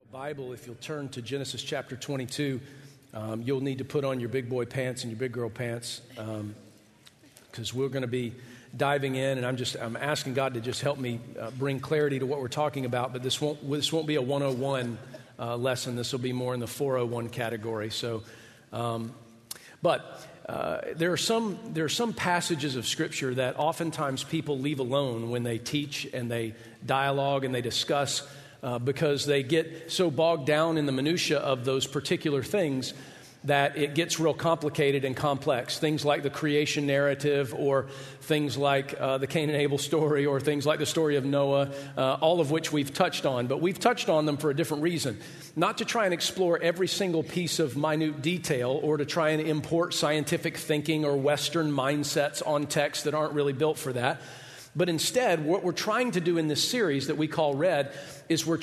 Bible, if you'll turn to Genesis chapter 22, you'll need to put on your big boy pants and your big girl pants because we're going to be diving in, and I'm asking God to just help me bring clarity to what we're talking about. But this won't be a 101 lesson. This will be more in the 401 category. So, there are some passages of Scripture that oftentimes people leave alone when they teach and they dialogue and they discuss. Because they get so bogged down in the minutia of those particular things that it gets real complicated and complex. Things like the creation narrative, or things like the Cain and Abel story, or things like the story of Noah, all of which we've touched on. But we've touched on them for a different reason. Not to try and explore every single piece of minute detail, or to try and import scientific thinking or Western mindsets on texts that aren't really built for that. But instead, what we're trying to do in this series that we call Red is we're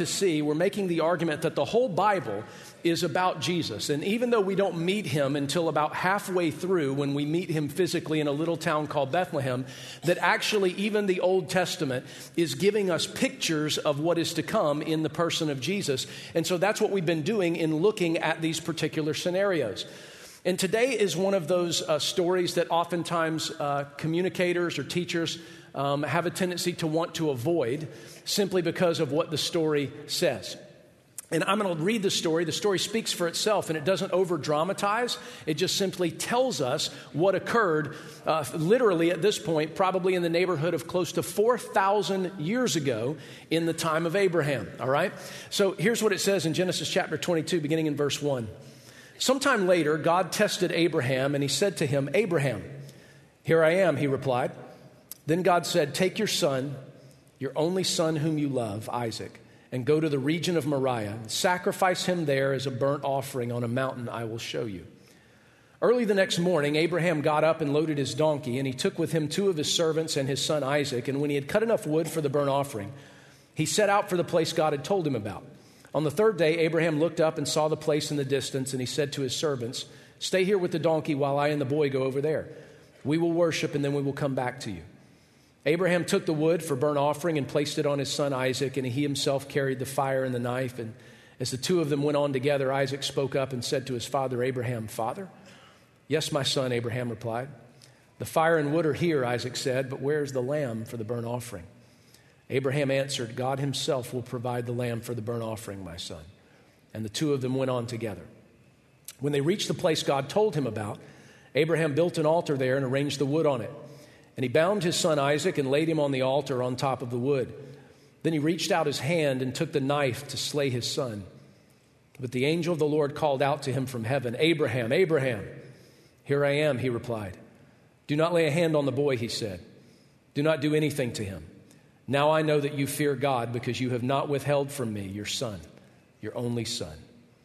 making the argument that the whole Bible is about Jesus. And even though we don't meet him until about halfway through, when we meet him physically in a little town called Bethlehem, that actually even the Old Testament is giving us pictures of what is to come in the person of Jesus. And so that's what we've been doing in looking at these particular scenarios. And today is one of those stories that oftentimes communicators or teachers have a tendency to want to avoid simply because of what the story says. And I'm going to read the story. The story speaks for itself, and it doesn't over-dramatize. It just simply tells us what occurred literally at this point, probably in the neighborhood of close to 4,000 years ago in the time of Abraham, all right? So here's what it says in Genesis chapter 22, beginning in verse 1. Sometime later, God tested Abraham, and he said to him, "Abraham." "Here I am," he replied. Then God said, "Take your son, your only son whom you love, Isaac, and go to the region of Moriah, and sacrifice him there as a burnt offering on a mountain I will show you." Early the next morning, Abraham got up and loaded his donkey, and he took with him 2 of his servants and his son Isaac. And when he had cut enough wood for the burnt offering, he set out for the place God had told him about. On the third day, Abraham looked up and saw the place in the distance, and he said to his servants, "Stay here with the donkey while I and the boy go over there. We will worship, and then we will come back to you." Abraham took the wood for burnt offering and placed it on his son Isaac, and he himself carried the fire and the knife. And as the 2 of them went on together, Isaac spoke up and said to his father Abraham, "Father?" "Yes, my son," Abraham replied. "The fire and wood are here," Isaac said, "but where is the lamb for the burnt offering?" Abraham answered, "God himself will provide the lamb for the burnt offering, my son." And the 2 of them went on together. When they reached the place God told him about, Abraham built an altar there and arranged the wood on it. And he bound his son Isaac and laid him on the altar on top of the wood. Then he reached out his hand and took the knife to slay his son. But the angel of the Lord called out to him from heaven, "Abraham, Abraham." "Here I am," he replied. "Do not lay a hand on the boy," he said. "Do not do anything to him. Now I know that you fear God, because you have not withheld from me your son, your only son."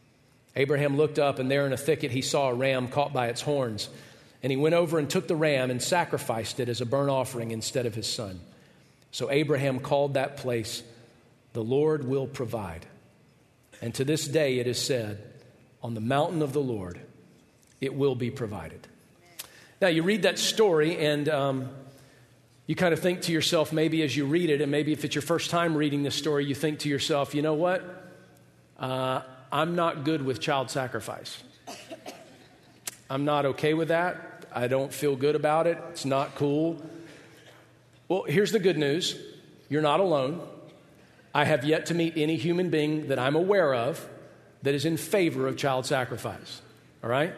Abraham looked up, and there in a thicket he saw a ram caught by its horns. And he went over and took the ram and sacrificed it as a burnt offering instead of his son. So Abraham called that place, "The Lord will provide." And to this day it is said, "On the mountain of the Lord it will be provided." Now you read that story, and you kind of think to yourself, maybe as you read it, and maybe if it's your first time reading this story, you think to yourself, you know what? I'm not good with child sacrifice. I'm not okay with that. I don't feel good about it. It's not cool. Well, here's the good news. You're not alone. I have yet to meet any human being that I'm aware of that is in favor of child sacrifice. All right?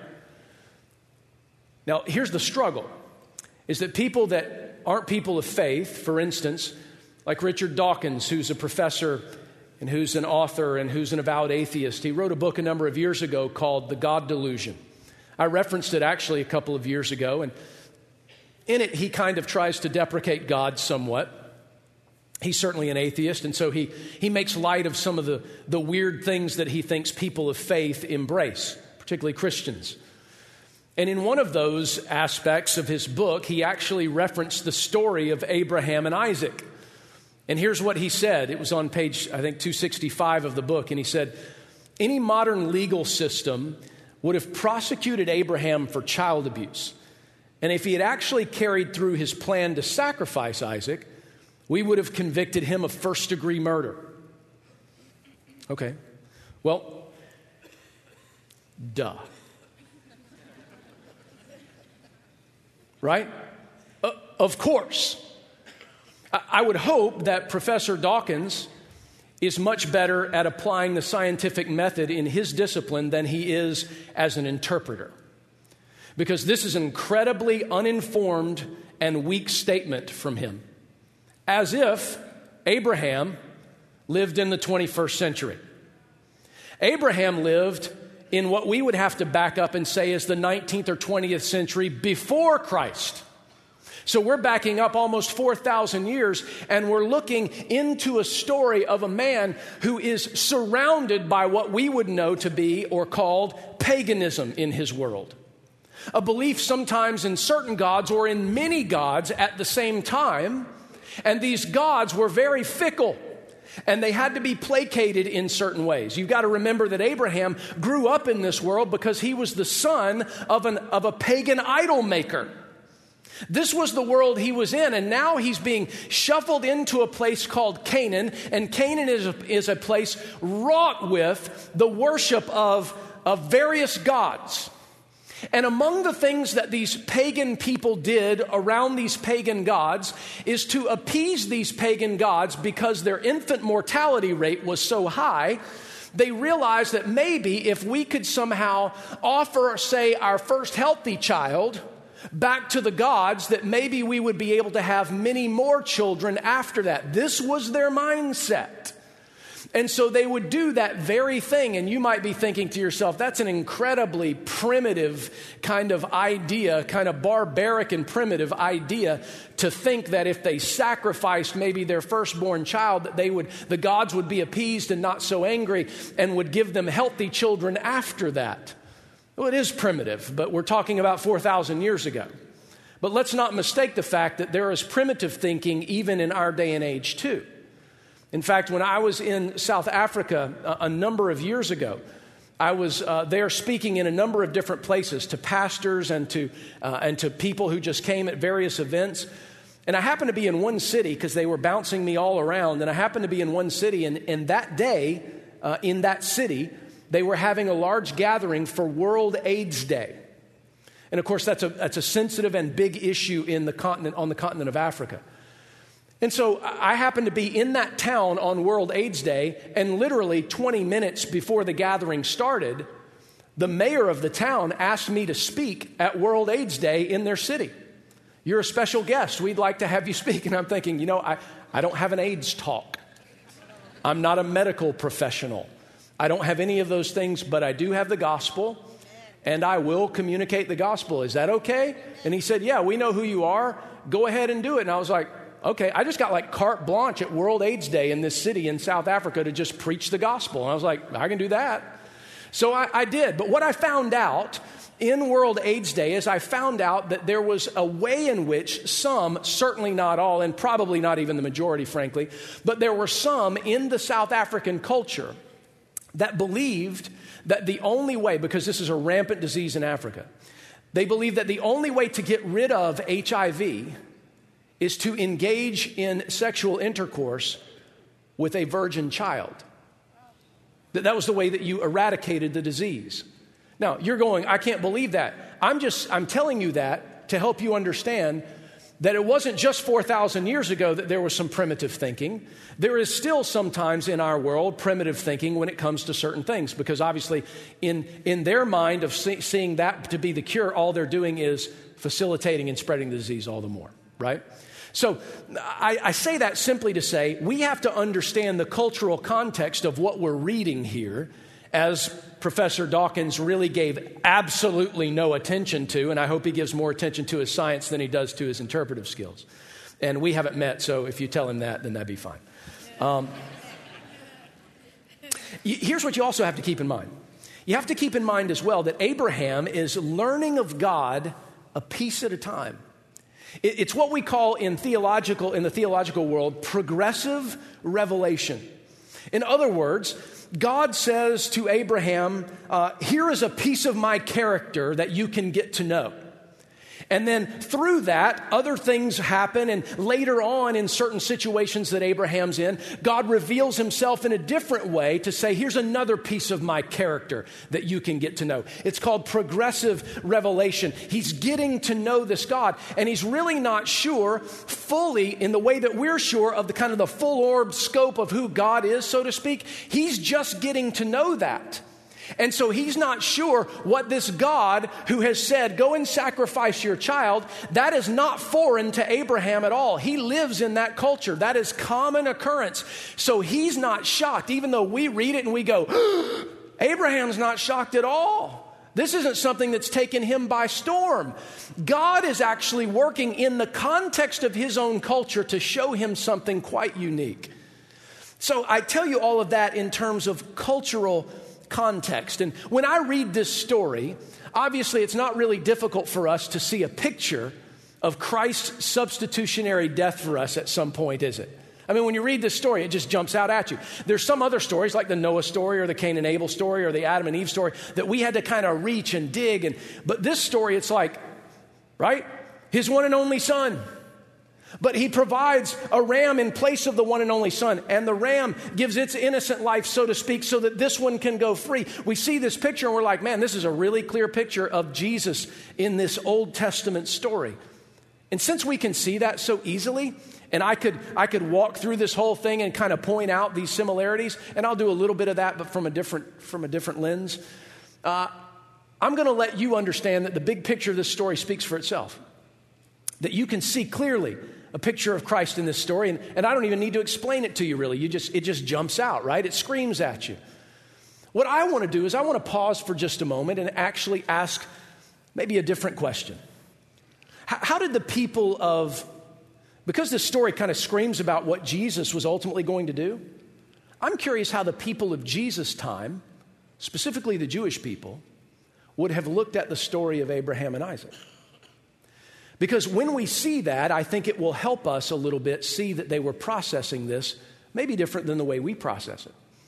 Now, here's the struggle, is that people that aren't people of faith, for instance, like Richard Dawkins, who's a professor and who's an author and who's an avowed atheist, he wrote a book a number of years ago called The God Delusion. I referenced it actually a couple of years ago, and in it he kind of tries to deprecate God somewhat. He's certainly an atheist, and so he makes light of some of the weird things that he thinks people of faith embrace, particularly Christians. And in one of those aspects of his book, he actually referenced the story of Abraham and Isaac. And here's what he said. It was on page, I think, 265 of the book, and he said, "Any modern legal system would have prosecuted Abraham for child abuse. And if he had actually carried through his plan to sacrifice Isaac, we would have convicted him of first-degree murder." Okay, Well, duh. Right? Of course. I would hope that Professor Dawkins is much better at applying the scientific method in his discipline than he is as an interpreter. Because this is an incredibly uninformed and weak statement from him. As if Abraham lived in the 21st century. Abraham lived in what we would have to back up and say is the 19th or 20th century before Christ. So we're backing up almost 4,000 years, and we're looking into a story of a man who is surrounded by what we would know to be or called paganism in his world. A belief sometimes in certain gods or in many gods at the same time, and these gods were very fickle. And they had to be placated in certain ways. You've got to remember that Abraham grew up in this world because he was the son of a pagan idol maker. This was the world he was in, and now he's being shuffled into a place called Canaan, and Canaan is a place wrought with the worship of various gods. And among the things that these pagan people did around these pagan gods is to appease these pagan gods because their infant mortality rate was so high. They realized that maybe if we could somehow offer, say, our first healthy child back to the gods, that maybe we would be able to have many more children after that. This was their mindset. And so they would do that very thing. And you might be thinking to yourself, that's an incredibly primitive kind of idea, kind of barbaric and primitive idea to think that if they sacrificed maybe their firstborn child, that the gods would be appeased and not so angry and would give them healthy children after that. Well, it is primitive, but we're talking about 4,000 years ago. But let's not mistake the fact that there is primitive thinking even in our day and age too. In fact, when I was in South Africa a number of years ago, I was there speaking in a number of different places to pastors and to people who just came at various events. And I happened to be in one city because they were bouncing me all around. And I happened to be in one city, and that day in that city, they were having a large gathering for World AIDS Day. And of course, that's a sensitive and big issue on the continent of Africa. And so I happened to be in that town on World AIDS Day, and literally 20 minutes before the gathering started, the mayor of the town asked me to speak at World AIDS Day in their city. You're a special guest. We'd like to have you speak. And I'm thinking, I don't have an AIDS talk. I'm not a medical professional. I don't have any of those things, but I do have the gospel, and I will communicate the gospel. Is that okay? And he said, yeah, we know who you are. Go ahead and do it. And I was like, okay, I just got like carte blanche at World AIDS Day in this city in South Africa to just preach the gospel. And I was like, I can do that. So I did. But what I found out in World AIDS Day is I found out that there was a way in which some, certainly not all, and probably not even the majority, frankly, but there were some in the South African culture that believed that the only way, because this is a rampant disease in Africa, they believed that the only way to get rid of HIV is to engage in sexual intercourse with a virgin child. That was the way that you eradicated the disease. Now, you're going, I can't believe that. I'm telling you that to help you understand that it wasn't just 4,000 years ago that there was some primitive thinking. There is still sometimes in our world primitive thinking when it comes to certain things, because obviously in their mind of seeing that to be the cure, all they're doing is facilitating and spreading the disease all the more, right? So I say that simply to say we have to understand the cultural context of what we're reading here, as Professor Dawkins really gave absolutely no attention to, and I hope he gives more attention to his science than he does to his interpretive skills. And we haven't met, so if you tell him that, then that'd be fine. Here's what you also have to keep in mind. You have to keep in mind as well that Abraham is learning of God a piece at a time. It's what we call in the theological world, progressive revelation. In other words, God says to Abraham, here is a piece of my character that you can get to know. And then through that, other things happen. And later on, in certain situations that Abraham's in, God reveals himself in a different way to say, here's another piece of my character that you can get to know. It's called progressive revelation. He's getting to know this God. And he's really not sure fully in the way that we're sure of the kind of the full orb scope of who God is, so to speak. He's just getting to know that. And so he's not sure what this God who has said, go and sacrifice your child, that is not foreign to Abraham at all. He lives in that culture. That is common occurrence. So he's not shocked, even though we read it and we go, Abraham's not shocked at all. This isn't something that's taken him by storm. God is actually working in the context of his own culture to show him something quite unique. So I tell you all of that in terms of cultural context. And when I read this story, obviously it's not really difficult for us to see a picture of Christ's substitutionary death for us at some point, is it? I mean, when you read this story, it just jumps out at you. There's some other stories like the Noah story or the Cain and Abel story or the Adam and Eve story that we had to kind of reach and dig. But this story, it's like, right? His one and only son. But he provides a ram in place of the one and only son. And the ram gives its innocent life, so to speak, so that this one can go free. We see this picture and we're like, man, this is a really clear picture of Jesus in this Old Testament story. And since we can see that so easily, and I could walk through this whole thing and kind of point out these similarities, and I'll do a little bit of that, but from a different lens. I'm going to let you understand that the big picture of this story speaks for itself. That you can see clearly a picture of Christ in this story, and I don't even need to explain it to you really. It just jumps out, right? It screams at you. What I want to do is I want to pause for just a moment and actually ask maybe a different question. How did the people of, because this story kind of screams about what Jesus was ultimately going to do, I'm curious how the people of Jesus' time, specifically the Jewish people, would have looked at the story of Abraham and Isaac. Because when we see that, I think it will help us a little bit see that they were processing this maybe different than the way we process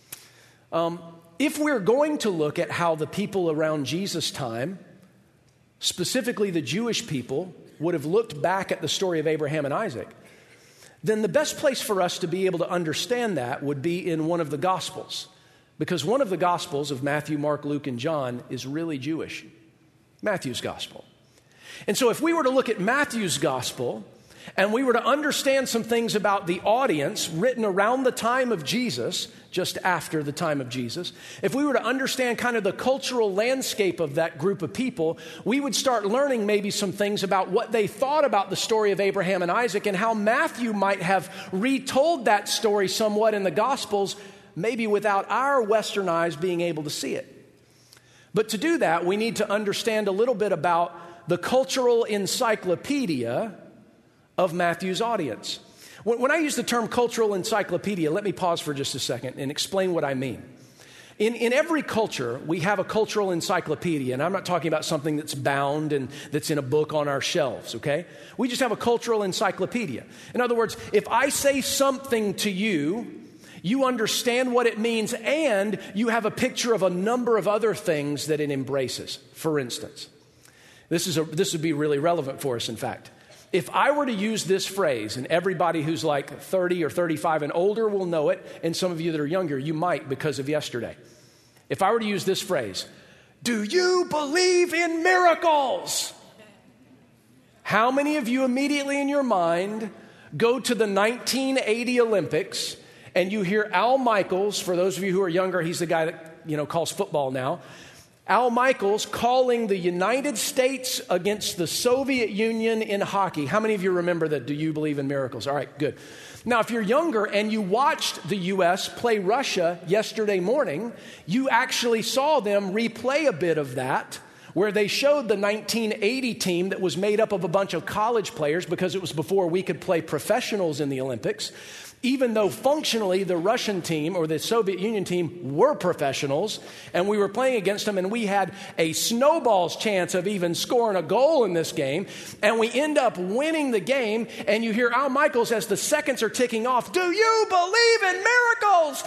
it. If we're going to look at how the people around Jesus' time, specifically the Jewish people, would have looked back at the story of Abraham and Isaac, then the best place for us to be able to understand that would be in one of the Gospels. Because one of the Gospels of Matthew, Mark, Luke, and John is really Jewish. Matthew's Gospel. And so if we were to look at Matthew's Gospel and we were to understand some things about the audience written around the time of Jesus, just after the time of Jesus, if we were to understand kind of the cultural landscape of that group of people, we would start learning maybe some things about what they thought about the story of Abraham and Isaac and how Matthew might have retold that story somewhat in the Gospels, maybe without our Western eyes being able to see it. But to do that, we need to understand a little bit about the cultural encyclopedia of Matthew's audience. When I use the term cultural encyclopedia, let me pause for just a second and explain what I mean. In every culture, we have a cultural encyclopedia, and I'm not talking about something that's bound and that's in a book on our shelves, okay? We just have a cultural encyclopedia. In other words, if I say something to you, you understand what it means, and you have a picture of a number of other things that it embraces. For instance, this would be really relevant for us, in fact. If I were to use this phrase, and everybody who's like 30 or 35 and older will know it, and some of you that are younger, you might because of yesterday. If I were to use this phrase, do you believe in miracles? How many of you immediately in your mind go to the 1980 Olympics and you hear Al Michaels? For those of you who are younger, he's the guy that calls football now. Al Michaels calling the United States against the Soviet Union in hockey. How many of you remember that? Do you believe in miracles? All right, good. Now, if you're younger and you watched the U.S. play Russia yesterday morning, you actually saw them replay a bit of that, where they showed the 1980 team that was made up of a bunch of college players because it was before we could play professionals in the Olympics. Even though functionally the Russian team or the Soviet Union team were professionals, and we were playing against them, and we had a snowball's chance of even scoring a goal in this game, and we end up winning the game, and you hear Al Michaels as the seconds are ticking off, do you believe in miracles?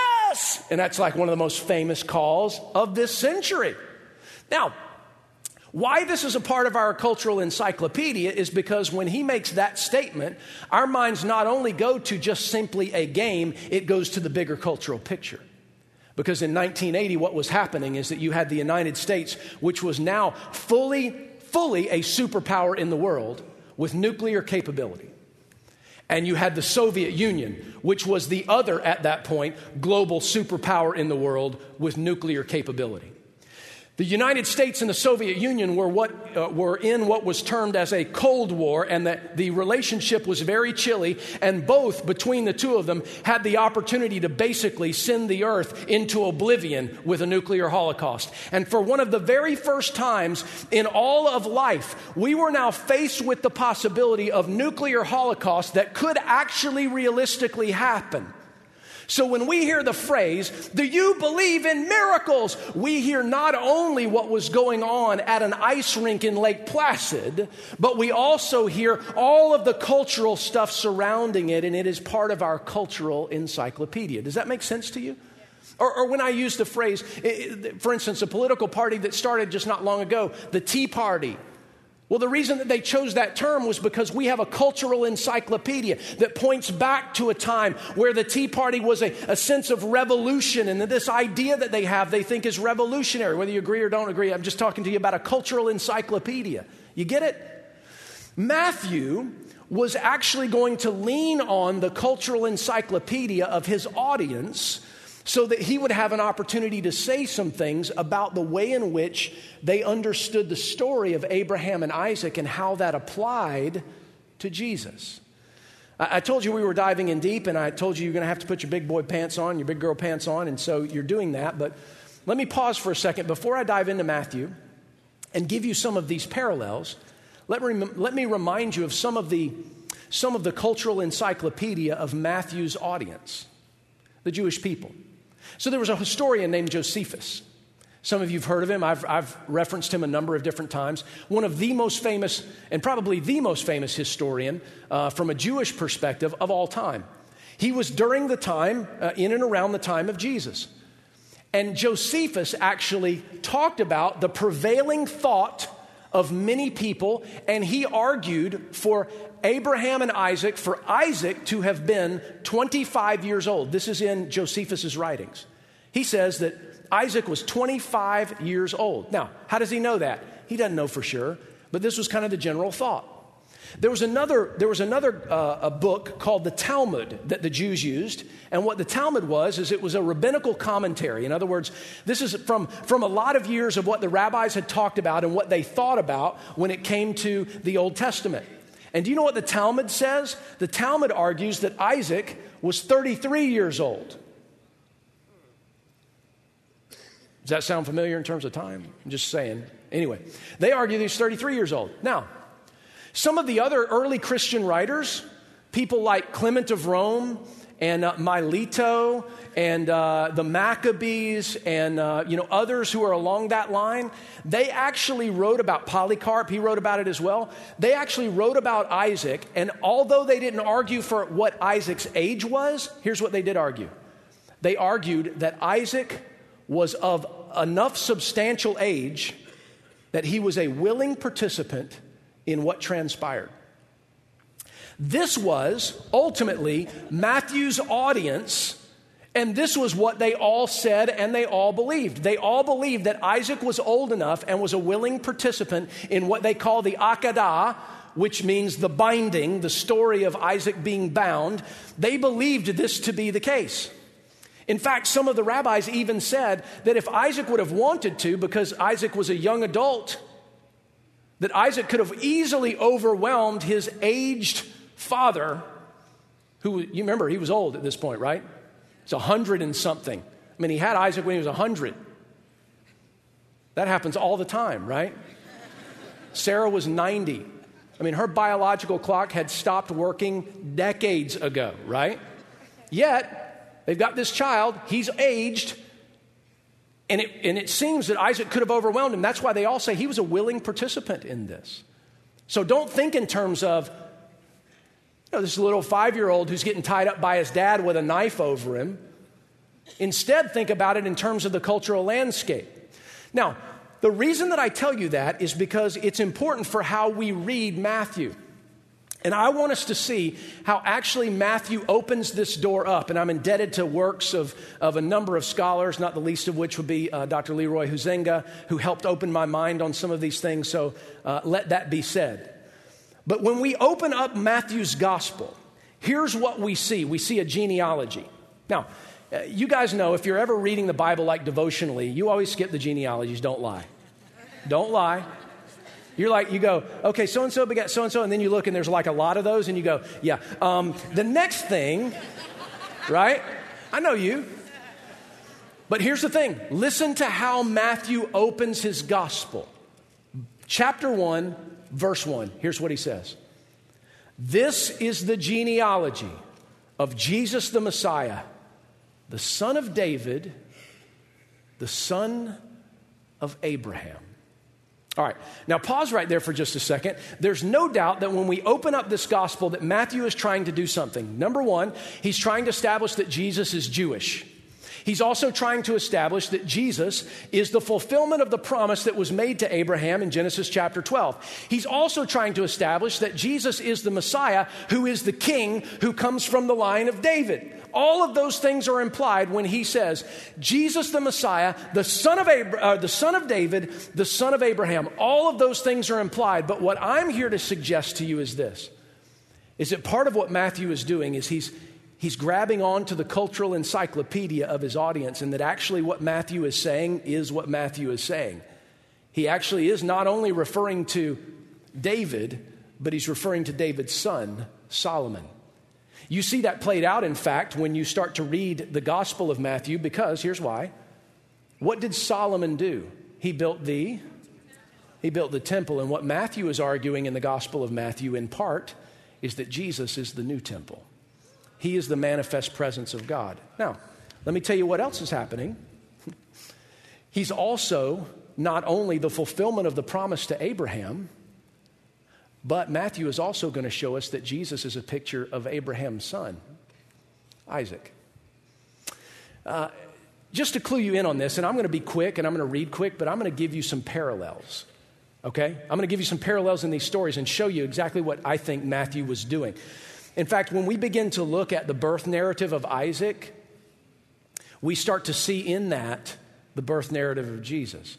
Yes! And that's like one of the most famous calls of this century. Now, Why this is a part of our cultural encyclopedia is because when he makes that statement, our minds not only go to just simply a game, it goes to the bigger cultural picture. Because in 1980, what was happening is that you had the United States, which was now fully a superpower in the world with nuclear capability. And you had the Soviet Union, which was the other, at that point, global superpower in the world with nuclear capability. The United States and the Soviet Union were in what was termed as a Cold War, and that the relationship was very chilly, and both, between the two of them, had the opportunity to basically send the earth into oblivion with a nuclear holocaust. And for one of the very first times in all of life, we were now faced with the possibility of nuclear holocaust that could actually realistically happen. So when we hear the phrase, "Do you believe in miracles?" we hear not only what was going on at an ice rink in Lake Placid, but we also hear all of the cultural stuff surrounding it, and it is part of our cultural encyclopedia. Does that make sense to you? Or when I use the phrase, for instance, a political party that started just not long ago, the Tea Party. Well, the reason that they chose that term was because we have a cultural encyclopedia that points back to a time where the Tea Party was a sense of revolution, and this idea that they think is revolutionary. Whether you agree or don't agree, I'm just talking to you about a cultural encyclopedia. You get it? Matthew was actually going to lean on the cultural encyclopedia of his audience so that he would have an opportunity to say some things about the way in which they understood the story of Abraham and Isaac and how that applied to Jesus. I told you we were diving in deep, and I told you you're going to have to put your big boy pants on, your big girl pants on, and so you're doing that. But let me pause for a second before I dive into Matthew and give you some of these parallels. Let me remind you of some of the cultural encyclopedia of Matthew's audience, the Jewish people. So there was a historian named Josephus. Some of you have heard of him. I've referenced him a number of different times. One of the most famous, and probably the most famous historian from a Jewish perspective of all time. He was during the time, in and around the time of Jesus. And Josephus actually talked about the prevailing thought of many people, and he argued for Abraham and Isaac, for Isaac to have been 25 years old. This is in Josephus' writings. He says that Isaac was 25 years old. Now, how does he know that? He doesn't know for sure, but this was kind of the general thought. There was another book called the Talmud that the Jews used, and what the Talmud was it was a rabbinical commentary. In other words, this is from a lot of years of what the rabbis had talked about and what they thought about when it came to the Old Testament. And do you know what the Talmud says? The Talmud argues that Isaac was 33 years old. Does that sound familiar in terms of time? I'm just saying. Anyway, they argue that he's 33 years old. Now, some of the other early Christian writers, people like Clement of Rome and Mileto and the Maccabees and others who are along that line, they actually wrote about Polycarp. He wrote about it as well. They actually wrote about Isaac, and although they didn't argue for what Isaac's age was, here's what they did argue. They argued that Isaac was of enough substantial age that he was a willing participant in what transpired. This was ultimately Matthew's audience, and this was what they all said and they all believed. They all believed that Isaac was old enough and was a willing participant in what they call the Akedah, which means the binding, the story of Isaac being bound. They believed this to be the case. In fact, some of the rabbis even said that if Isaac would have wanted to, because Isaac was a young adult, that Isaac could have easily overwhelmed his aged father, who, you remember, he was old at this point, right? It's 100 and something. I mean, he had Isaac when he was 100. That happens all the time, right? Sarah was 90. I mean, her biological clock had stopped working decades ago, right? Yet, they've got this child, he's aged, and it seems that Isaac could have overwhelmed him. That's why they all say he was a willing participant in this. So don't think in terms of, this little 5-year-old who's getting tied up by his dad with a knife over him. Instead, think about it in terms of the cultural landscape. Now, the reason that I tell you that is because it's important for how we read Matthew. And I want us to see how actually Matthew opens this door up. And I'm indebted to works of a number of scholars, not the least of which would be Dr. Leroy Huizenga, who helped open my mind on some of these things. So let that be said. But when we open up Matthew's gospel, here's what we see. We see a genealogy. Now, you guys know if you're ever reading the Bible like devotionally, you always skip the genealogies. Don't lie. Don't lie. You go, okay, so-and-so begat so-and-so, and then you look and there's like a lot of those, and you go, yeah. The next thing, right? I know you. But here's the thing. Listen to how Matthew opens his gospel. Chapter 1, verse 1. Here's what he says. This is the genealogy of Jesus the Messiah, the son of David, the son of Abraham. All right, now pause right there for just a second. There's no doubt that when we open up this gospel that Matthew is trying to do something. Number one, he's trying to establish that Jesus is Jewish. He's also trying to establish that Jesus is the fulfillment of the promise that was made to Abraham in Genesis chapter 12. He's also trying to establish that Jesus is the Messiah who is the king who comes from the line of David. All of those things are implied when he says, Jesus the Messiah, the son of David, the son of Abraham. All of those things are implied. But what I'm here to suggest to you is this, is that part of what Matthew is doing is he's grabbing on to the cultural encyclopedia of his audience, and that actually what Matthew is saying is what Matthew is saying. He actually is not only referring to David, but he's referring to David's son, Solomon. You see that played out, in fact, when you start to read the Gospel of Matthew, because here's why. What did Solomon do? He built the temple. And what Matthew is arguing in the Gospel of Matthew, in part, is that Jesus is the new temple. He is the manifest presence of God. Now, let me tell you what else is happening. He's also not only the fulfillment of the promise to Abraham, but Matthew is also going to show us that Jesus is a picture of Abraham's son, Isaac. Just to clue you in on this, and I'm going to be quick and I'm going to read quick, but I'm going to give you some parallels, okay? I'm going to give you some parallels in these stories and show you exactly what I think Matthew was doing. In fact, when we begin to look at the birth narrative of Isaac, we start to see in that the birth narrative of Jesus.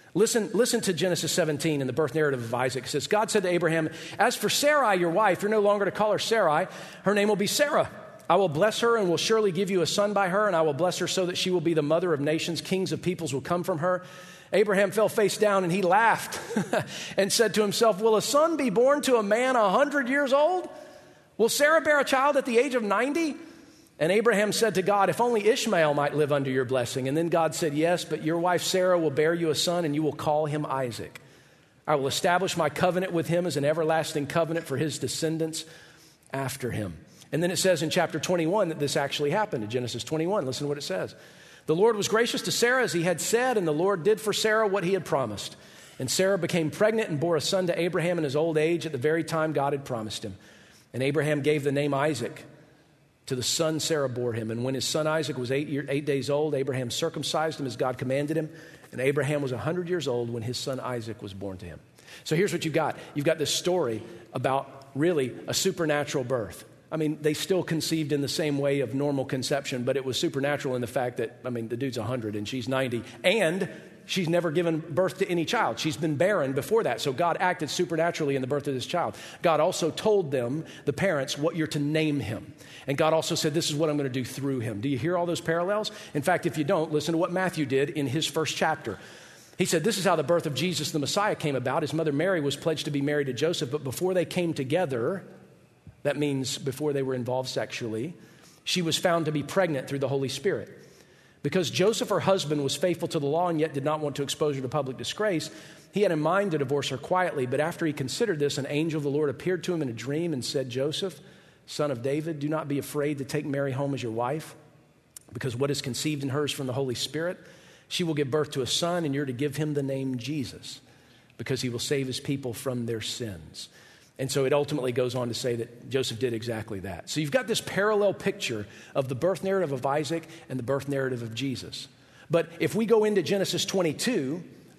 Listen to Genesis 17 in the birth narrative of Isaac. It says, God said to Abraham, as for Sarai, your wife, you're no longer to call her Sarai. Her name will be Sarah. I will bless her and will surely give you a son by her, and I will bless her so that she will be the mother of nations. Kings of peoples will come from her. Abraham fell face down and he laughed and said to himself, will a son be born to a man 100 years old? Will Sarah bear a child at the age of 90? And Abraham said to God, if only Ishmael might live under your blessing. And then God said, yes, but your wife Sarah will bear you a son, and you will call him Isaac. I will establish my covenant with him as an everlasting covenant for his descendants after him. And then it says in chapter 21 that this actually happened. In Genesis 21, listen to what it says. The Lord was gracious to Sarah as he had said, and the Lord did for Sarah what he had promised. And Sarah became pregnant and bore a son to Abraham in his old age at the very time God had promised him. And Abraham gave the name Isaac to the son Sarah bore him. And when his son Isaac was 8 days old, Abraham circumcised him as God commanded him. And Abraham was 100 years old when his son Isaac was born to him. So here's what you've got. You've got this story about really a supernatural birth. I mean, they still conceived in the same way of normal conception, but it was supernatural in the fact that, the dude's 100 and she's 90. And she's never given birth to any child. She's been barren before that. So God acted supernaturally in the birth of this child. God also told them, the parents, what you're to name him. And God also said, this is what I'm going to do through him. Do you hear all those parallels? In fact, if you don't, listen to what Matthew did in his first chapter. He said, this is how the birth of Jesus the Messiah came about. His mother Mary was pledged to be married to Joseph, but before they came together, that means before they were involved sexually, she was found to be pregnant through the Holy Spirit. Because Joseph, her husband, was faithful to the law and yet did not want to expose her to public disgrace, he had in mind to divorce her quietly. But after he considered this, an angel of the Lord appeared to him in a dream and said, Joseph, son of David, do not be afraid to take Mary home as your wife, because what is conceived in her is from the Holy Spirit. She will give birth to a son, and you're to give him the name Jesus, because he will save his people from their sins. And so it ultimately goes on to say that Joseph did exactly that. So you've got this parallel picture of the birth narrative of Isaac and the birth narrative of Jesus. But if we go into Genesis 22,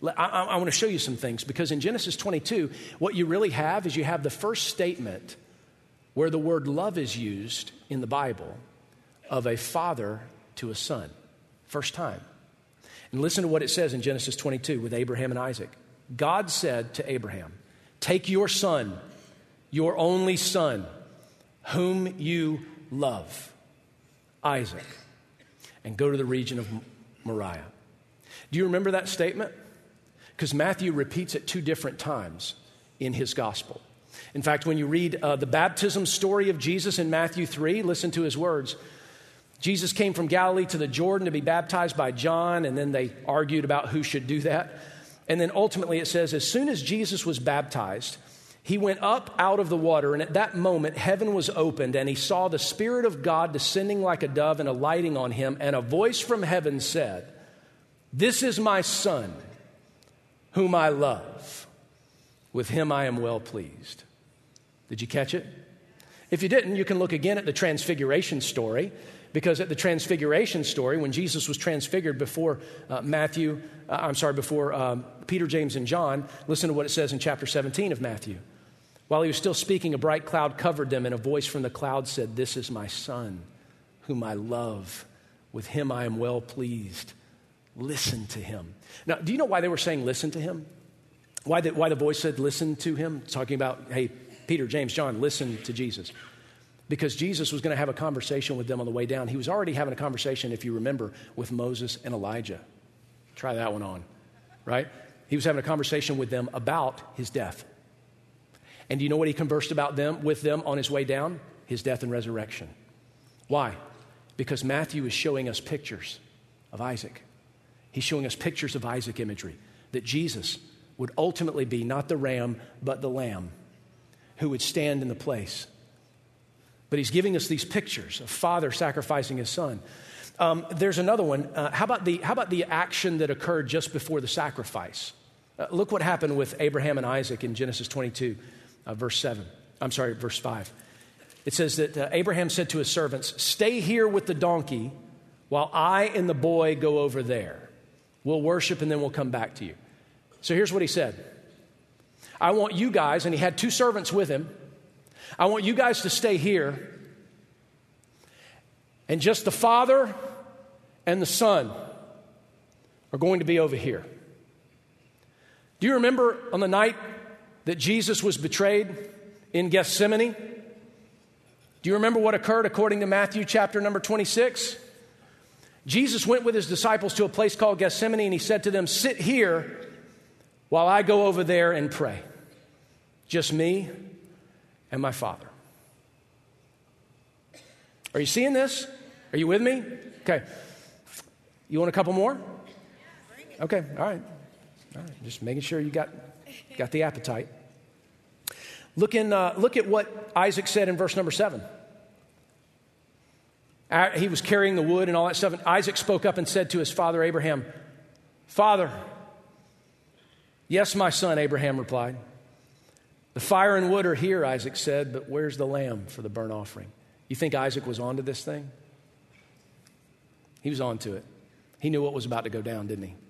I want to show you some things, because in Genesis 22, what you really have is you have the first statement where the word love is used in the Bible of a father to a son. First time. And listen to what it says in Genesis 22 with Abraham and Isaac. God said to Abraham, take your son, your only son, whom you love, Isaac, and go to the region of Moriah. Do you remember that statement? Because Matthew repeats it 2 different times in his gospel. In fact, when you read the baptism story of Jesus in Matthew 3, listen to his words. Jesus came from Galilee to the Jordan to be baptized by John, and then they argued about who should do that. And then ultimately it says, as soon as Jesus was baptized, he went up out of the water, and at that moment heaven was opened, and he saw the Spirit of God descending like a dove and alighting on him, and a voice from heaven said, this is my Son, whom I love. With him I am well pleased. Did you catch it? If you didn't, you can look again at the Transfiguration story, because at the Transfiguration story, when Jesus was transfigured before Peter, James, and John, listen to what it says in chapter 17 of Matthew. While he was still speaking, a bright cloud covered them, and a voice from the cloud said, this is my Son, whom I love. With him I am well pleased. Listen to him. Now, do you know why they were saying listen to him? Why the voice said listen to him? Talking about, hey, Peter, James, John, listen to Jesus. Because Jesus was going to have a conversation with them on the way down. He was already having a conversation, if you remember, with Moses and Elijah. Try that one on, right? He was having a conversation with them about his death. And do you know what he conversed with them on his way down? His death and resurrection. Why? Because Matthew is showing us pictures of Isaac. He's showing us pictures of Isaac imagery, that Jesus would ultimately be not the ram, but the lamb who would stand in the place. But he's giving us these pictures of father sacrificing his son. There's another one. How about the action that occurred just before the sacrifice? Look what happened with Abraham and Isaac in Genesis 22, verse 5. It says that Abraham said to his servants, stay here with the donkey while I and the boy go over there. We'll worship and then we'll come back to you. So here's what he said. I want you guys, and he had 2 servants with him, I want you guys to stay here, and just the father and the son are going to be over here. Do you remember on the night that Jesus was betrayed in Gethsemane? Do you remember what occurred according to Matthew chapter number 26? Jesus went with his disciples to a place called Gethsemane, and he said to them, sit here while I go over there and pray. Just me and my Father. Are you seeing this? Are you with me? Okay. You want a couple more? Okay, all right. Just making sure you got the appetite. Look at what Isaac said in verse number 7. He was carrying the wood and all that stuff, and Isaac spoke up and said to his father Abraham, Father. Yes, my son, Abraham replied. The fire and wood are here, Isaac said, but where's the lamb for the burnt offering? You think Isaac was onto this thing? He was onto it. He knew what was about to go down, didn't he?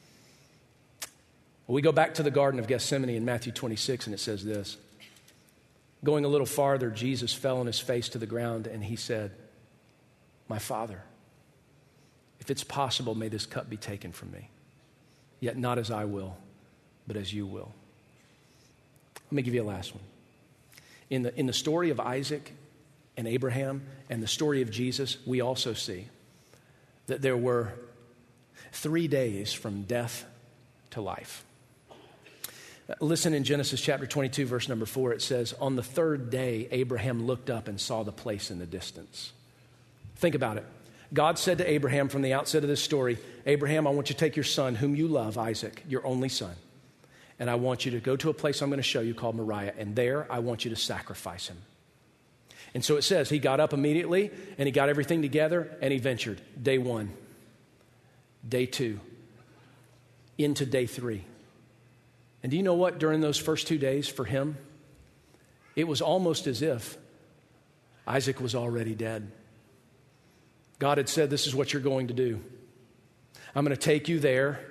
Well, we go back to the Garden of Gethsemane in Matthew 26, and it says this. Going a little farther, Jesus fell on his face to the ground, and he said, my Father, if it's possible, may this cup be taken from me. Yet not as I will, but as you will. Let me give you a last one. In the story of Isaac and Abraham and the story of Jesus, we also see that there were 3 days from death to life. Listen in Genesis chapter 22, verse number 4, it says, on the 3rd day, Abraham looked up and saw the place in the distance. Think about it. God said to Abraham from the outset of this story, Abraham, I want you to take your son, whom you love, Isaac, your only son, and I want you to go to a place I'm going to show you called Moriah, and there I want you to sacrifice him. And so it says he got up immediately, and he got everything together, and he ventured. Day 1, day 2, into day 3. And do you know what? During those first 2 days for him, it was almost as if Isaac was already dead. God had said, this is what you're going to do. I'm going to take you there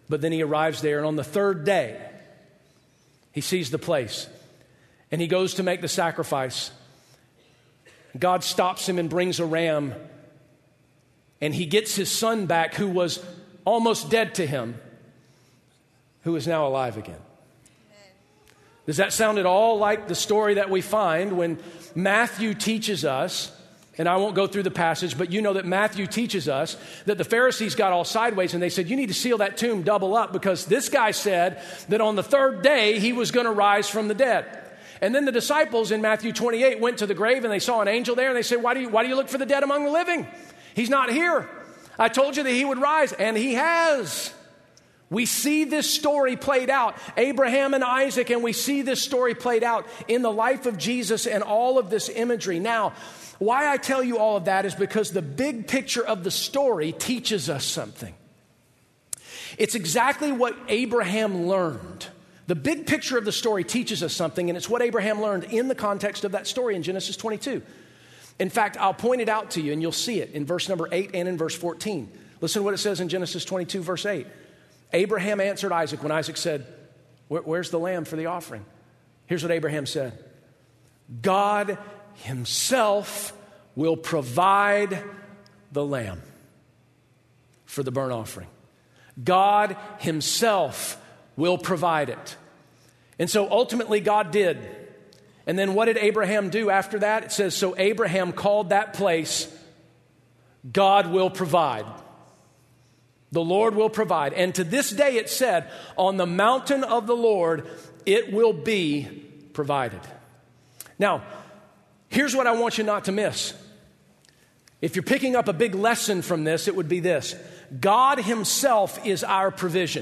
But then he arrives there, and on the third day, he sees the place, and he goes to make the sacrifice. God stops him and brings a ram, and he gets his son back, who was almost dead to him, who is now alive again. Does that sound at all like the story that we find when Matthew teaches us, and I won't go through the passage, but you know that Matthew teaches us that the Pharisees got all sideways and they said, you need to seal that tomb double up because this guy said that on the third day he was going to rise from the dead. And then the disciples in Matthew 28 went to the grave and they saw an angel there and they said, why do you look for the dead among the living? He's not here. I told you that he would rise, and he has. We see this story played out, Abraham and Isaac, and we see this story played out in the life of Jesus and all of this imagery. Now, why I tell you all of that is because the big picture of the story teaches us something. It's exactly what Abraham learned. The big picture of the story teaches us something, and it's what Abraham learned in the context of that story in Genesis 22. In fact, I'll point it out to you, and you'll see it in verse number 8 and in verse 14. Listen to what it says in Genesis 22, verse 8. Abraham answered Isaac when Isaac said, where's the lamb for the offering? Here's what Abraham said. God himself will provide the lamb for the burnt offering. God himself will provide it. And so ultimately God did. And then what did Abraham do after that? It says, so Abraham called that place, God will provide. The Lord will provide. And to this day it said, on the mountain of the Lord, it will be provided. Now, here's what I want you not to miss. If you're picking up a big lesson from this, it would be this. God himself is our provision.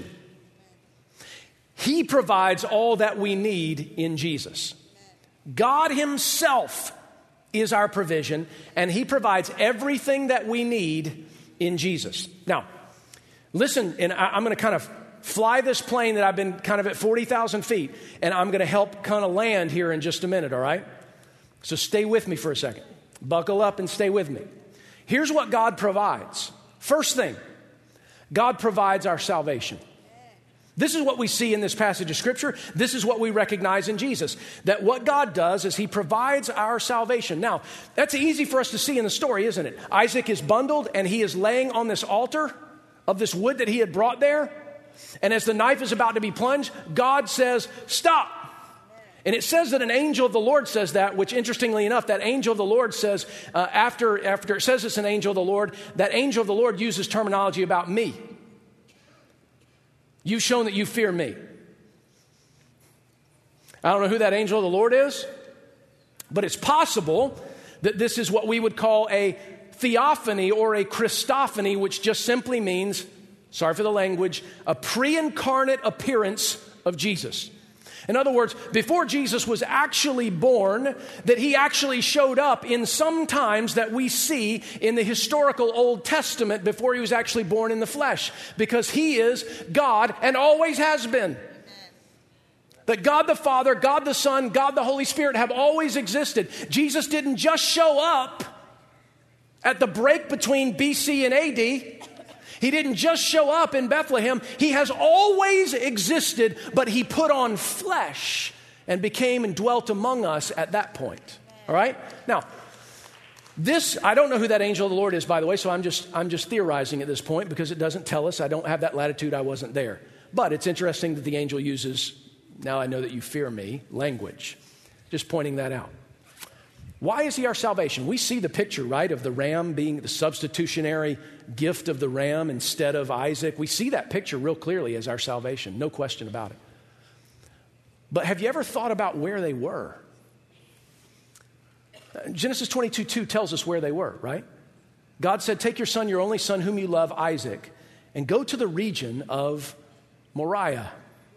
He provides all that we need in Jesus. God himself is our provision, and he provides everything that we need in Jesus. Now, listen, and I'm going to kind of fly this plane that I've been kind of at 40,000 feet, and I'm going to help kind of land here in just a minute, all right? So stay with me for a second. Buckle up and stay with me. Here's what God provides. First thing, God provides our salvation. This is what we see in this passage of Scripture. This is what we recognize in Jesus. That what God does is he provides our salvation. Now, that's easy for us to see in the story, isn't it? Isaac is bundled and he is laying on this altar of this wood that he had brought there. And as the knife is about to be plunged, God says, stop. And it says that an angel of the Lord says that, which interestingly enough, that angel of the Lord says, after it says it's an angel of the Lord, that angel of the Lord uses terminology about me. You've shown that you fear me. I don't know who that angel of the Lord is, but it's possible that this is what we would call a theophany or a Christophany, which just simply means, sorry for the language, a pre-incarnate appearance of Jesus. In other words, before Jesus was actually born, that he actually showed up in some times that we see in the historical Old Testament before he was actually born in the flesh, because he is God and always has been. That God the Father, God the Son, God the Holy Spirit have always existed. Jesus didn't just show up at the break between BC and AD. He didn't just show up in Bethlehem. He has always existed, but he put on flesh and became and dwelt among us at that point. All right? Now, this, I don't know who that angel of the Lord is, by the way, so I'm just theorizing at this point because it doesn't tell us. I don't have that latitude. I wasn't there. But it's interesting that the angel uses, now I know that you fear me, language. Just pointing that out. Why is he our salvation? We see the picture, right, of the ram being the substitutionary gift of the ram instead of Isaac. We see that picture real clearly as our salvation, no question about it. But have you ever thought about where they were? Genesis 22:2 tells us where they were, right? God said, take your son, your only son whom you love, Isaac, and go to the region of Moriah.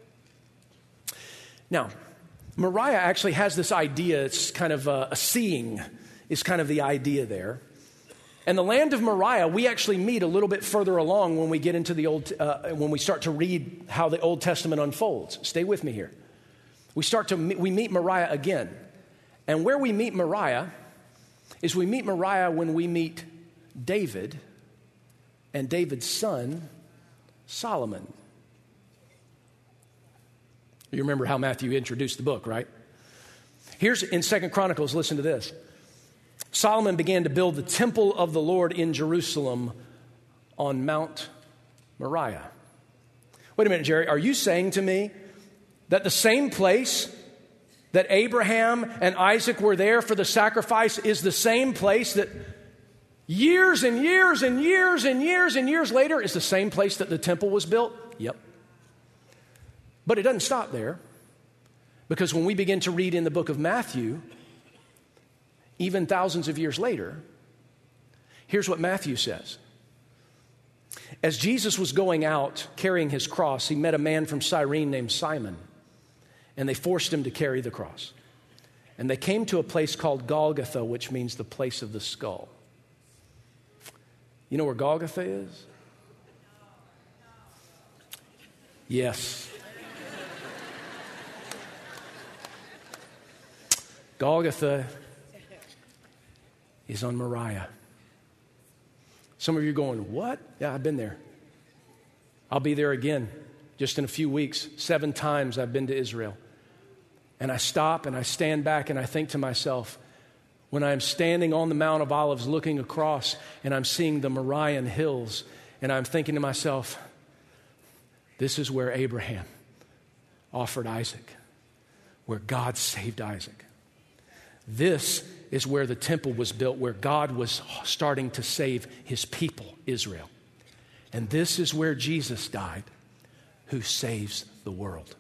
Now, Moriah actually has this idea, it's kind of a seeing is kind of the idea there. And the land of Moriah, we actually meet a little bit further along when we get into the when we start to read how the Old Testament unfolds. Stay with me here. We meet Moriah again. And where we meet Moriah is we meet Moriah when we meet David and David's son, Solomon. You remember how Matthew introduced the book, right? Here's in 2 Chronicles, listen to this. Solomon began to build the temple of the Lord in Jerusalem on Mount Moriah. Wait a minute, Jerry. Are you saying to me that the same place that Abraham and Isaac were there for the sacrifice is the same place that years and years and years and years and years later is the same place that the temple was built? Yep. But it doesn't stop there, because when we begin to read in the book of Matthew, even thousands of years later, here's what Matthew says. As Jesus was going out carrying his cross, he met a man from Cyrene named Simon, and they forced him to carry the cross. And they came to a place called Golgotha, which means the place of the skull. You know where Golgotha is? Yes. Golgotha is on Moriah. Some of you are going, what? Yeah, I've been there. I'll be there again just in a few weeks. 7 times I've been to Israel. And I stop and I stand back and I think to myself, when I'm standing on the Mount of Olives looking across and I'm seeing the Moriah hills, and I'm thinking to myself, this is where Abraham offered Isaac, where God saved Isaac. This is where the temple was built, where God was starting to save his people, Israel. And this is where Jesus died, who saves the world.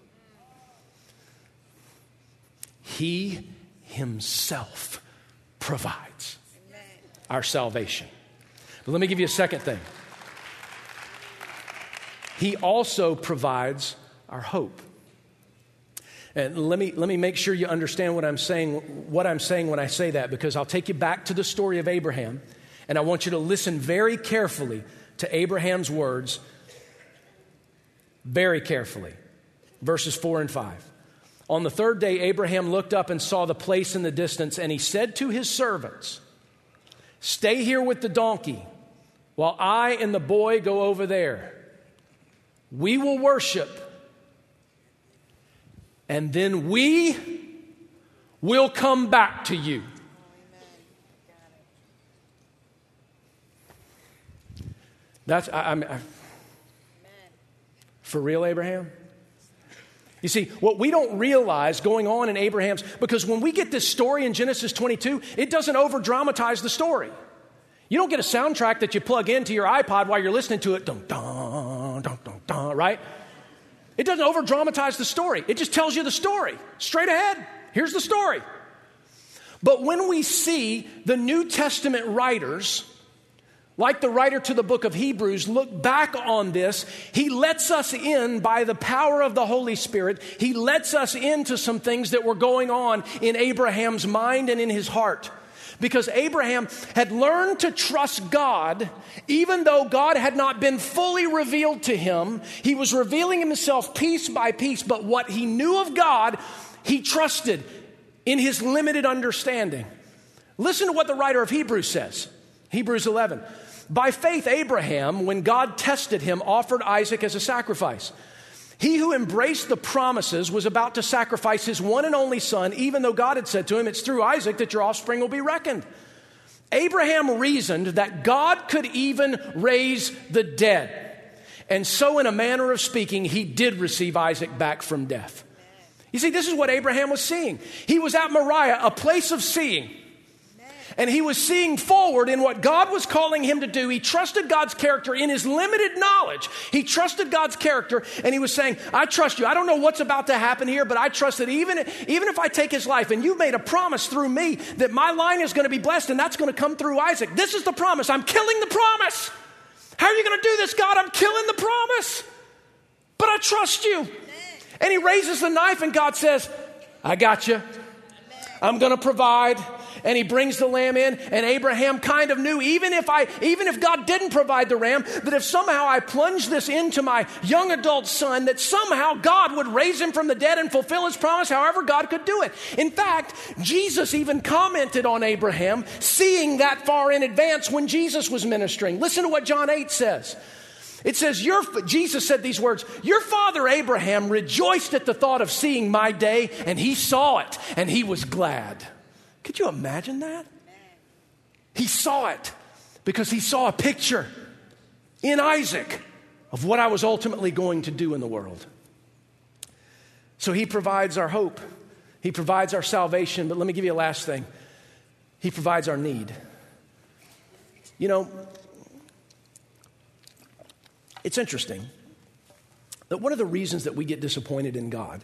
He himself provides our salvation. But let me give you a second thing. He also provides our hope. And let me make sure you understand what I'm saying when I say that, because I'll take you back to the story of Abraham, and I want you to listen very carefully to Abraham's words, very carefully. Verses 4 and 5. On the 3rd day, Abraham looked up and saw the place in the distance, and he said to his servants, "Stay here with the donkey while I and the boy go over there. We will worship, and then we will come back to you." That's, for real, Abraham? You see, what we don't realize going on in Abraham's, because when we get this story in Genesis 22, it doesn't over-dramatize the story. You don't get a soundtrack that you plug into your iPod while you're listening to it, dun, dun, dun, dun, dun, right? It doesn't over-dramatize the story. It just tells you the story. Straight ahead. Here's the story. But when we see the New Testament writers, like the writer to the book of Hebrews, look back on this, he lets us in by the power of the Holy Spirit. He lets us into some things that were going on in Abraham's mind and in his heart. Because Abraham had learned to trust God, even though God had not been fully revealed to him. He was revealing himself piece by piece, but what he knew of God, he trusted in his limited understanding. Listen to what the writer of Hebrews says. Hebrews 11. By faith, Abraham, when God tested him, offered Isaac as a sacrifice. He who embraced the promises was about to sacrifice his one and only son, even though God had said to him, "It's through Isaac that your offspring will be reckoned." Abraham reasoned that God could even raise the dead. And so, in a manner of speaking, he did receive Isaac back from death. You see, this is what Abraham was seeing. He was at Moriah, a place of seeing. And he was seeing forward in what God was calling him to do. He trusted God's character in his limited knowledge. He trusted God's character, and he was saying, "I trust you. I don't know what's about to happen here, but I trust that even if I take his life, and you made a promise through me that my line is going to be blessed, and that's going to come through Isaac. This is the promise. I'm killing the promise. How are you going to do this, God? I'm killing the promise. But I trust you." And he raises the knife, and God says, "I got you. I'm going to provide." And he brings the lamb in, and Abraham kind of knew, even if God didn't provide the ram, that if somehow I plunge this into my young adult son, that somehow God would raise him from the dead and fulfill his promise, however God could do it. In fact, Jesus even commented on Abraham seeing that far in advance when Jesus was ministering. Listen to what John 8 says. It says, Jesus said these words, your father Abraham rejoiced at the thought of seeing my day, and he saw it, and he was glad. Could you imagine that? He saw it because he saw a picture in Isaac of what I was ultimately going to do in the world. So he provides our hope. He provides our salvation. But let me give you a last thing. He provides our need. You know, it's interesting that one of the reasons that we get disappointed in God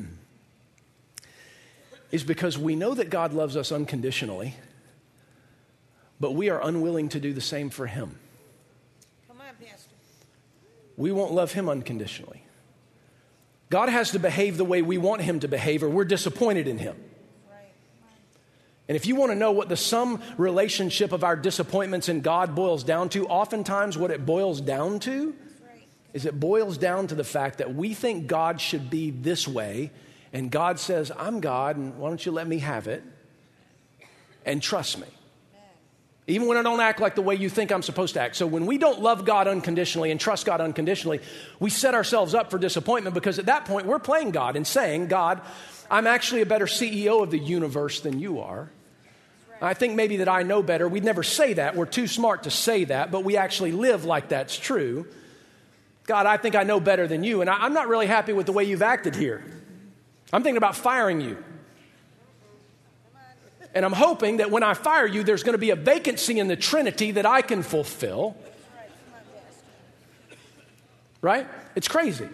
is because we know that God loves us unconditionally, but we are unwilling to do the same for him. Come on, Pastor. We won't love him unconditionally. God has to behave the way we want him to behave, or we're disappointed in him. And if you want to know what the sum relationship of our disappointments in God boils down to, oftentimes what it boils down to is it boils down to the fact that we think God should be this way, and God says, I'm God, and why don't you let me have it, and trust me. Even when I don't act like the way you think I'm supposed to act. So when we don't love God unconditionally and trust God unconditionally, we set ourselves up for disappointment, because at that point we're playing God and saying, God, I'm actually a better CEO of the universe than you are. I think maybe that I know better. We'd never say that. We're too smart to say that, but we actually live like that's true. God, I think I know better than you, and I'm not really happy with the way you've acted here. I'm thinking about firing you. And I'm hoping that when I fire you, there's going to be a vacancy in the Trinity that I can fulfill. Right? It's crazy.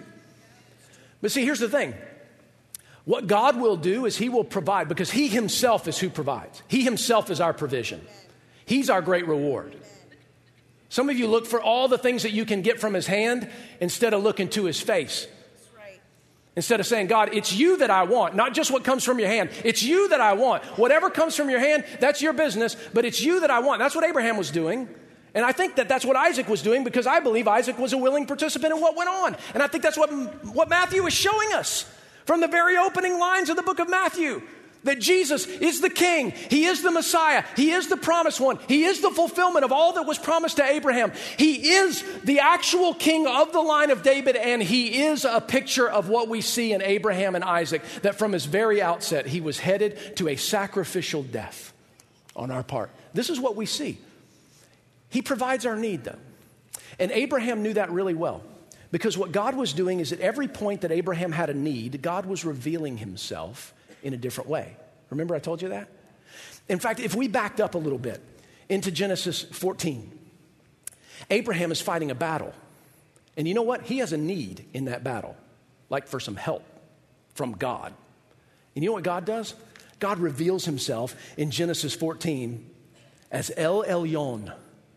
But see, here's the thing. What God will do is he will provide, because he himself is who provides. He himself is our provision. He's our great reward. Some of you look for all the things that you can get from his hand instead of looking to his face. Instead of saying, God, it's you that I want, not just what comes from your hand. It's you that I want. Whatever comes from your hand, that's your business, but it's you that I want. That's what Abraham was doing. And I think that that's what Isaac was doing, because I believe Isaac was a willing participant in what went on. And I think that's what Matthew is showing us from the very opening lines of the book of Matthew. That Jesus is the King. He is the Messiah. He is the promised one. He is the fulfillment of all that was promised to Abraham. He is the actual king of the line of David, and he is a picture of what we see in Abraham and Isaac, that from his very outset, he was headed to a sacrificial death on our part. This is what we see. He provides our need, though. And Abraham knew that really well, because what God was doing is at every point that Abraham had a need, God was revealing himself in a different way. Remember I told you that? In fact, if we backed up a little bit into Genesis 14, Abraham is fighting a battle. And you know what? He has a need in that battle, like for some help from God. And you know what God does? God reveals himself in Genesis 14 as El Elyon,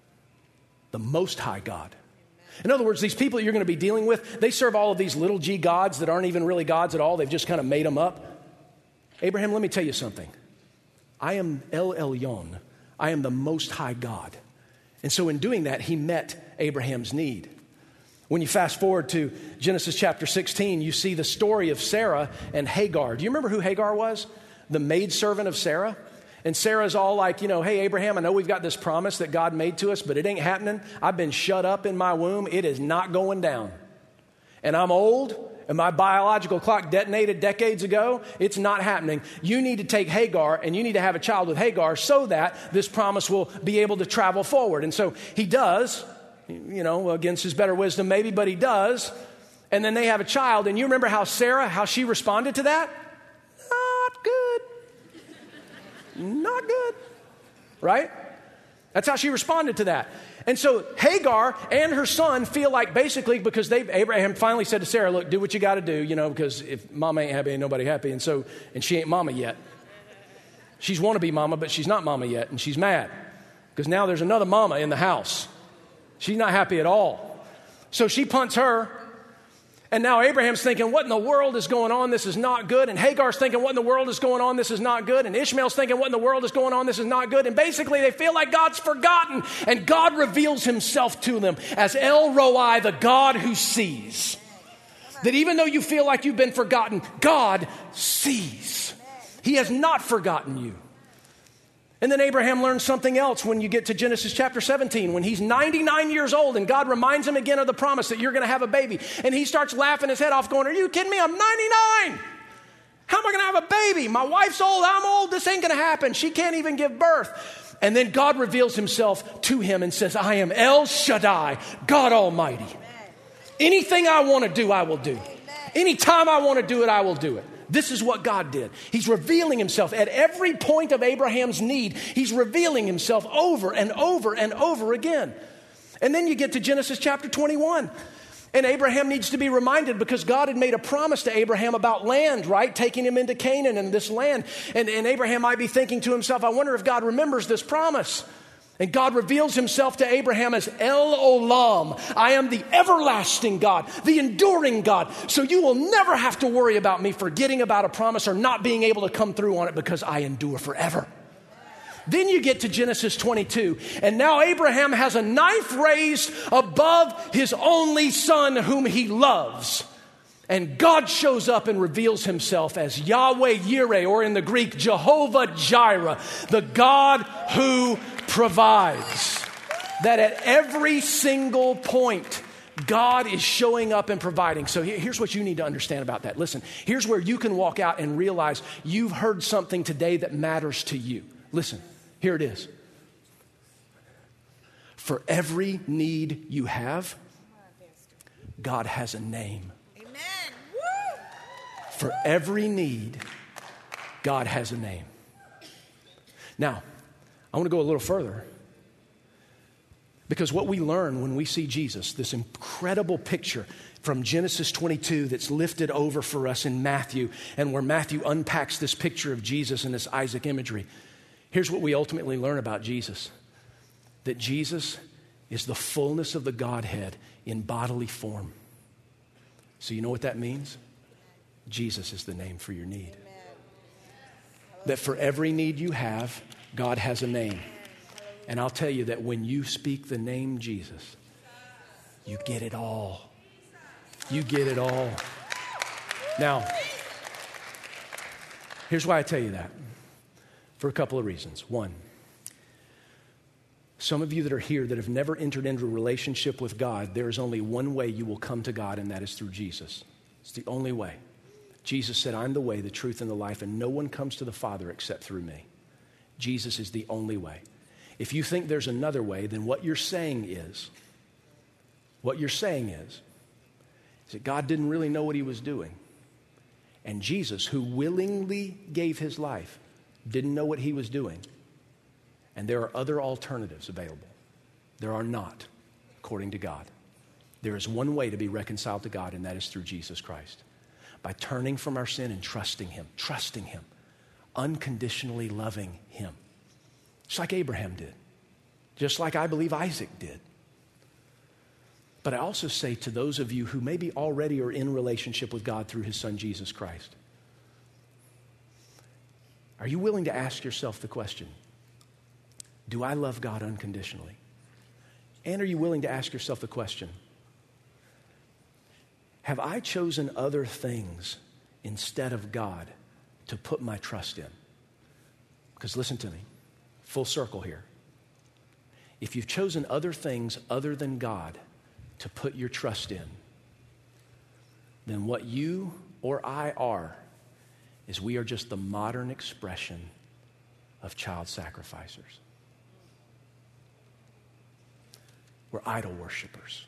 the Most High God. In other words, these people that you're going to be dealing with, they serve all of these little g gods that aren't even really gods at all. They've just kind of made them up. Abraham, let me tell you something. I am El Elyon. I am the Most High God. And so in doing that, he met Abraham's need. When you fast forward to Genesis chapter 16, you see the story of Sarah and Hagar. Do you remember who Hagar was? The maidservant of Sarah. And Sarah's all like, hey, Abraham, I know we've got this promise that God made to us, but it ain't happening. I've been shut up in my womb. It is not going down. And I'm old. And my biological clock detonated decades ago. It's not happening. You need to take Hagar, and you need to have a child with Hagar so that this promise will be able to travel forward. And so he does, against his better wisdom maybe, but he does. And then they have a child. And you remember how Sarah, how she responded to that? Not good. Not good. Right? That's how she responded to that. And so Hagar and her son feel like basically, because Abraham finally said to Sarah, look, do what you got to do, because if mama ain't happy, ain't nobody happy. And she ain't mama yet. She's want to be mama, but she's not mama yet. And she's mad because now there's another mama in the house. She's not happy at all. So she punts her. And now Abraham's thinking, what in the world is going on? This is not good. And Hagar's thinking, what in the world is going on? This is not good. And Ishmael's thinking, what in the world is going on? This is not good. And basically they feel like God's forgotten. And God reveals himself to them as El Roi, the God who sees. That even though you feel like you've been forgotten, God sees. He has not forgotten you. And then Abraham learns something else when you get to Genesis chapter 17, when he's 99 years old and God reminds him again of the promise that you're going to have a baby. And he starts laughing his head off going, are you kidding me? I'm 99. How am I going to have a baby? My wife's old. I'm old. This ain't going to happen. She can't even give birth. And then God reveals himself to him and says, I am El Shaddai, God Almighty. Anything I want to do, I will do. Anytime I want to do it, I will do it. This is what God did. He's revealing himself at every point of Abraham's need. He's revealing himself over and over and over again. And then you get to Genesis chapter 21. And Abraham needs to be reminded because God had made a promise to Abraham about land, right? Taking him into Canaan and this land. And Abraham might be thinking to himself, I wonder if God remembers this promise. And God reveals himself to Abraham as El Olam. I am the everlasting God, the enduring God. So you will never have to worry about me forgetting about a promise or not being able to come through on it because I endure forever. Then you get to Genesis 22, and now Abraham has a knife raised above his only son whom he loves. And God shows up and reveals himself as Yahweh Yireh, or in the Greek, Jehovah Jireh, the God who provides. That at every single point, God is showing up and providing. So here's what you need to understand about that. Listen, here's where you can walk out and realize you've heard something today that matters to you. Listen, here it is. For every need you have, God has a name. For every need, God has a name. Now, I want to go a little further. Because what we learn when we see Jesus, this incredible picture from Genesis 22 that's lifted over for us in Matthew, and where Matthew unpacks this picture of Jesus and this Isaac imagery, here's what we ultimately learn about Jesus. That Jesus is the fullness of the Godhead in bodily form. So you know what that means? Jesus is the name for your need. That for every need you have, God has a name. And I'll tell you that when you speak the name Jesus, you get it all. You get it all. Now, here's why I tell you that. For a couple of reasons. One, some of you that are here that have never entered into a relationship with God, there is only one way you will come to God, and that is through Jesus. It's the only way. Jesus said, I'm the way, the truth, and the life, and no one comes to the Father except through me. Jesus is the only way. If you think there's another way, then what you're saying is that God didn't really know what he was doing. And Jesus, who willingly gave his life, didn't know what he was doing. And there are other alternatives available. There are not, according to God. There is one way to be reconciled to God, and that is through Jesus Christ. By turning from our sin and trusting him, unconditionally loving him. Just like Abraham did. Just like I believe Isaac did. But I also say to those of you who maybe already are in relationship with God through his son Jesus Christ, are you willing to ask yourself the question, do I love God unconditionally? And are you willing to ask yourself the question, have I chosen other things instead of God to put my trust in? Because listen to me, full circle here. If you've chosen other things other than God to put your trust in, then what you or I are is we are just the modern expression of child sacrificers. We're idol worshipers.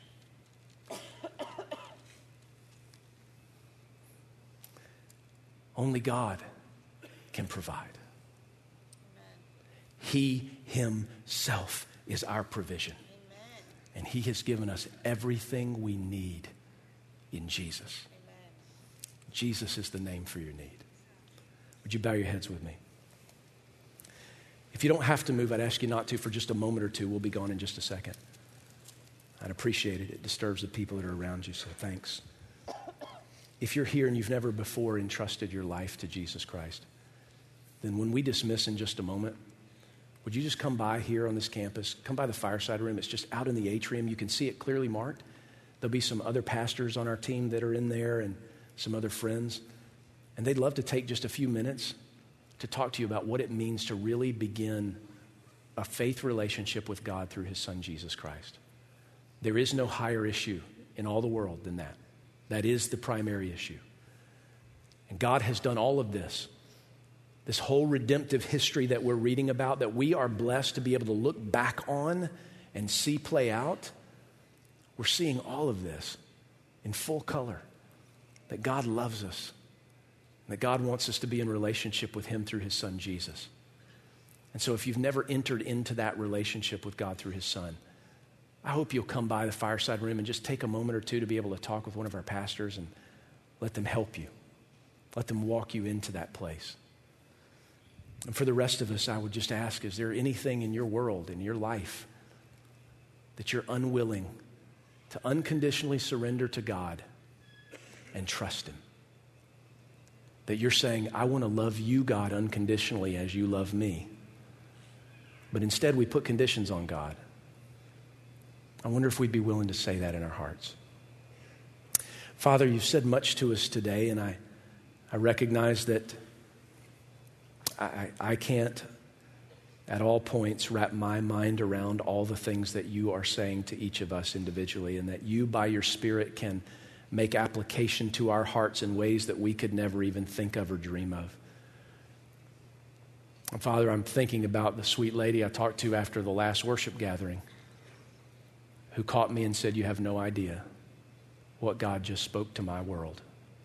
Only God can provide. Amen. He himself is our provision. Amen. And he has given us everything we need in Jesus. Amen. Jesus is the name for your need. Would you bow your heads with me? If you don't have to move, I'd ask you not to for just a moment or two. We'll be gone in just a second. I'd appreciate it. It disturbs the people that are around you, so thanks. If you're here and you've never before entrusted your life to Jesus Christ, then when we dismiss in just a moment, would you just come by here on this campus, come by the fireside room. It's just out in the atrium. You can see it clearly marked. There'll be some other pastors on our team that are in there and some other friends. And they'd love to take just a few minutes to talk to you about what it means to really begin a faith relationship with God through his son, Jesus Christ. There is no higher issue in all the world than that. That is the primary issue. And God has done all of this whole redemptive history that we're reading about, that we are blessed to be able to look back on and see play out. We're seeing all of this in full color, that God loves us, that God wants us to be in relationship with him through his son, Jesus. And so if you've never entered into that relationship with God through his son, I hope you'll come by the fireside room and just take a moment or two to be able to talk with one of our pastors and let them help you. Let them walk you into that place. And for the rest of us, I would just ask, is there anything in your world, in your life, that you're unwilling to unconditionally surrender to God and trust him? That you're saying, I want to love you, God, unconditionally as you love me. But instead we put conditions on God. I wonder if we'd be willing to say that in our hearts. Father, you've said much to us today, and I recognize that I can't at all points wrap my mind around all the things that you are saying to each of us individually, and that you by your Spirit can make application to our hearts in ways that we could never even think of or dream of. And Father, I'm thinking about the sweet lady I talked to after the last worship gathering who caught me and said, you have no idea what God just spoke to my world.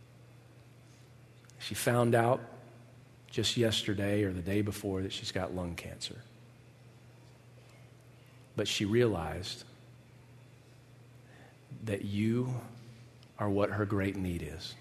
She found out just yesterday or the day before that she's got lung cancer. But she realized that you are what her great need is.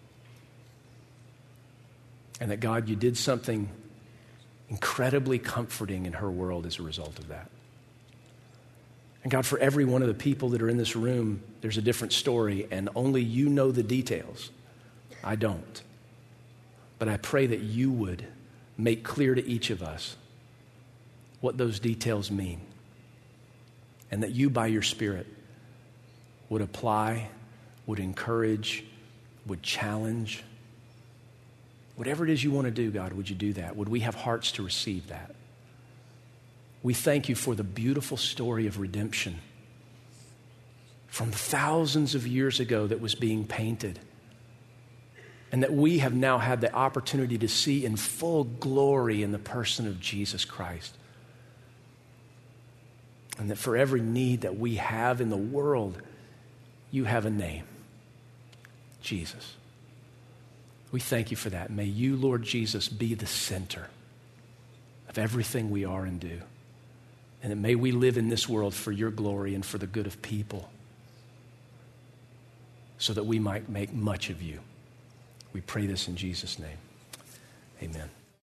And that, God, you did something incredibly comforting in her world as a result of that. And God, for every one of the people that are in this room, there's a different story, and only you know the details. I don't. But I pray that you would make clear to each of us what those details mean, and that you, by your Spirit, would apply, would encourage, would challenge. Whatever it is you want to do, God, would you do that? Would we have hearts to receive that? We thank you for the beautiful story of redemption from thousands of years ago that was being painted, and that we have now had the opportunity to see in full glory in the person of Jesus Christ. And that for every need that we have in the world, you have a name, Jesus. We thank you for that. May you, Lord Jesus, be the center of everything we are and do. And that may we live in this world for your glory and for the good of people, so that we might make much of you. We pray this in Jesus' name. Amen.